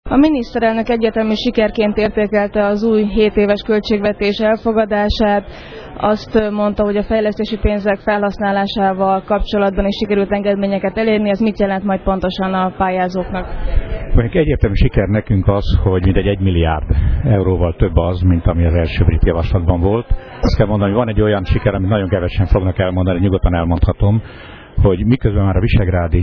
A miniszterelnök egyetemű sikerként értékelte az új 7 éves költségvetés elfogadását. Azt mondta, hogy a fejlesztési pénzek felhasználásával kapcsolatban is sikerült engedményeket elérni. Ez mit jelent majd pontosan a pályázóknak? Egyértelmű siker nekünk az, hogy mindegy 1 milliárd euróval több az, mint ami az első brit javaslatban volt. Azt kell mondani, hogy van egy olyan siker, amit nagyon kevesen fognak elmondani, nyugodtan elmondhatom, hogy miközben már a visegrádi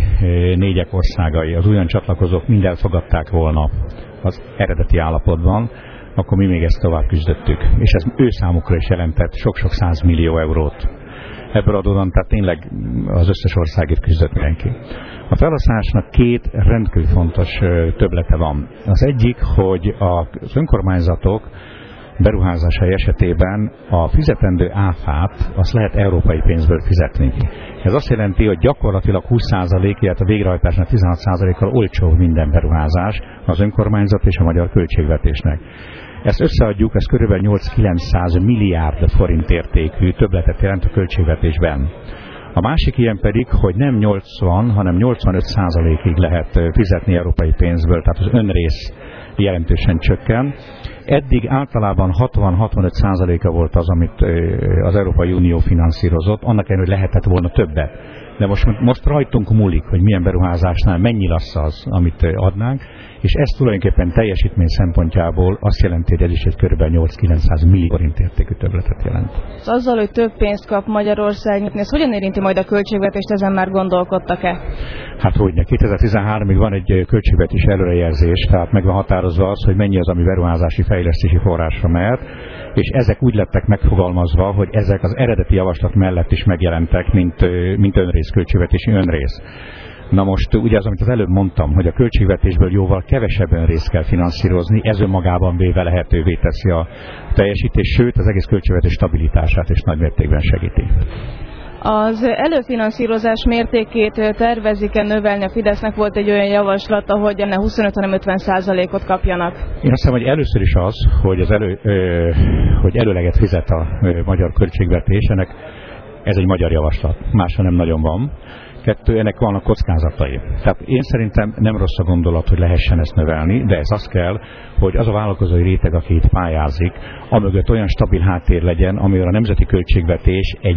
4 országai, az újonnan csatlakozók mind elfogadták volna az eredeti állapotban, akkor mi még ezt tovább küzdöttük. És ez ő számukra is jelentett sok-sok 100 millió eurót. Ebből adódóan, tehát tényleg az összes országért küzdött mindenki. A felhasználásnak 2 rendkívül fontos többlete van. Az egyik, hogy az önkormányzatok beruházásai esetében a fizetendő áfát azt lehet európai pénzből fizetni. Ez azt jelenti, hogy gyakorlatilag 20%, illetve a végrehajtásnak 16%-kal olcsóbb minden beruházás az önkormányzat és a magyar költségvetésnek. Ezt összeadjuk, ez kb. 8-900 milliárd forint értékű többletet jelent a költségvetésben. A másik ilyen pedig, hogy nem 80, hanem 85%-ig lehet fizetni európai pénzből, tehát az önrész jelentősen csökken. Eddig általában 60-65%-a volt az, amit az Európai Unió finanszírozott, annak ellenére, hogy lehetett volna többet. De most rajtunk múlik, hogy milyen beruházásnál mennyi lesz az, amit adnánk, és ez tulajdonképpen teljesítmény szempontjából azt jelenti, hogy ez is egy kb. 8-900 millió forint értékű többletet jelent. Azzal, hogy több pénzt kap Magyarország, ez hogyan érinti majd a költségvetést, ezen már gondolkodtak-e? Hát hogyne, 2013-ig van egy költségvetési előrejelzés, tehát meg van határozva az, hogy mennyi az, ami beruházási fejlesztési forrásra mehet, és ezek úgy lettek megfogalmazva, hogy ezek az eredeti javaslat mellett is megjelentek, mint önrész, költségvetési önrész. Na most ugye az, amit az előbb mondtam, hogy a költségvetésből jóval kevesebb önrészt kell finanszírozni, ez önmagában véve lehetővé teszi a teljesítés, sőt az egész költségvetés stabilitását is nagymértékben segíti. Az előfinanszírozás mértékét tervezik-e növelni? A Fidesznek volt egy olyan javaslata, hogy ne 25, hanem 50%-ot kapjanak. Én azt hiszem, hogy először is az, hogy, hogy előleget fizet a magyar költségvetés, ez egy magyar javaslat, másra nem nagyon van. 2, ennek vannak kockázatai. Tehát én szerintem nem rossz a gondolat, hogy lehessen ezt növelni, de ez az kell, hogy az a vállalkozói réteg, aki itt pályázik, amögött olyan stabil háttér legyen, amivel a nemzeti költségvetés egy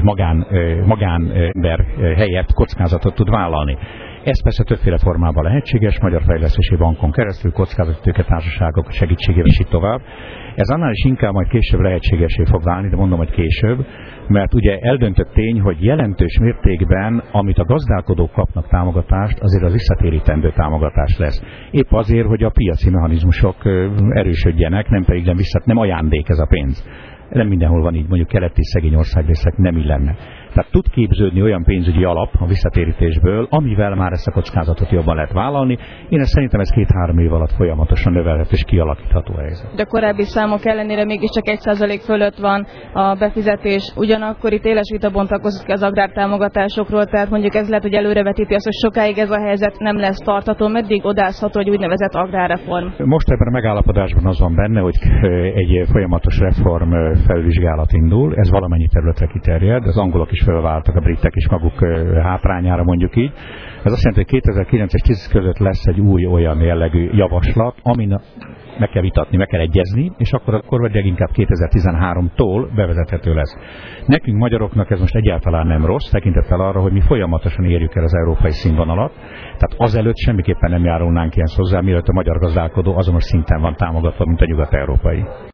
magánember helyett kockázatot tud vállalni. Ez persze többféle formában lehetséges, Magyar Fejlesztési Bankon keresztül, kockázatitőketársaságok segítségével is így tovább. Ez annál is inkább majd később lehetségesé fog válni, de mondom, hogy később, mert ugye eldöntött tény, hogy jelentős mértékben, amit a gazdálkodók kapnak támogatást, azért az visszatérítendő támogatás lesz. Épp azért, hogy a piaci mechanizmusok erősödjenek, nem pedig nem ajándék ez a pénz. Nem mindenhol van így, mondjuk keleti szegény országrészek nem így lenne. Tehát tud képződni olyan pénzügyi alap a visszatérítésből, amivel már ezt a kockázatot jobban lehet vállalni. Én szerintem ez 2-3 év alatt folyamatosan növelhető és kialakítható helyzet. De korábbi számok ellenére mégiscsak 1% fölött van a befizetés. Ugyanakkor itt éles vita bontakozik az agrártámogatásokról, tehát mondjuk ez lehet, hogy előrevetíti azt, hogy sokáig ez a helyzet nem lesz tartható, meddig odázható egy úgynevezett agrárreform. Most ebben a megállapodásban az van benne, hogy egy folyamatos reform felvizsgálat indul, ez valamennyi területre kiterjed, az angolok is felváltak, a britek is maguk hátrányára, mondjuk így. Ez azt jelenti, hogy 2009 és 2010 között lesz egy új olyan jellegű javaslat, amin meg kell vitatni, meg kell egyezni, és akkor vagy leginkább 2013-tól bevezethető lesz. Nekünk magyaroknak ez most egyáltalán nem rossz, tekintettel arra, hogy mi folyamatosan érjük el az európai színvonalat, tehát azelőtt semmiképpen nem járulnánk ilyen hozzá, mielőtt a magyar gazdálkodó azonos szinten van támogatva, mint a nyugat-európai.